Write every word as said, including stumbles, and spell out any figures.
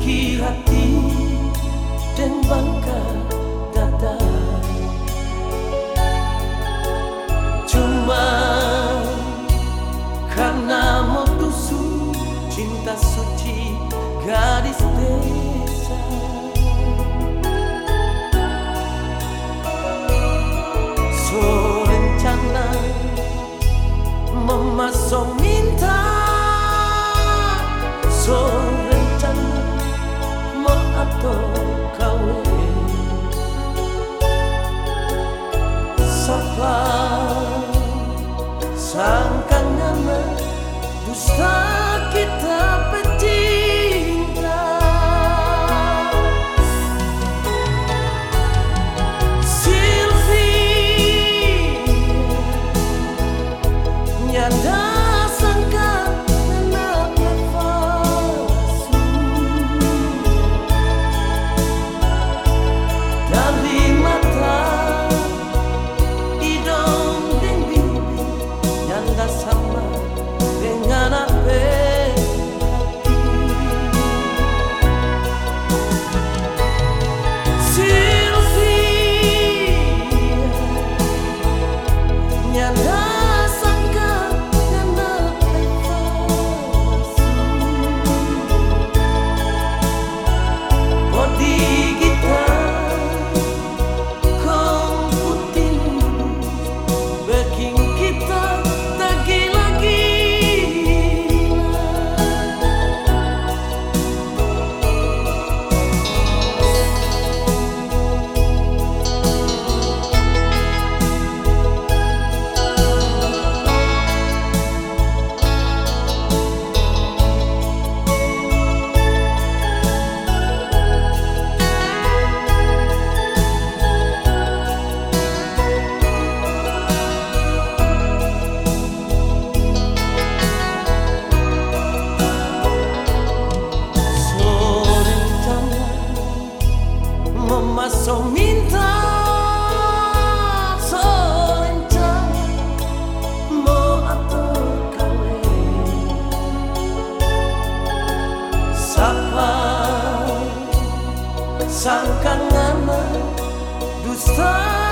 Tinggi hati dan bangga dada, cuma karena modusu cinta suci gadis desa. So rencana memasang minta, so rencana mau atau kawin. Sapa sangkan nama dusta kita pecinta. Sylvia nyanda sangka anak palsu, dari mata hidung dan bibir nyanda sama dengan apa hati. Sylvia nyanda sangka anak palsu, bodi kita kong putih bikin kita tak gila-gila. So rencana memasang minta, so rencana mau atau kawin. Sapa sangka nama dusta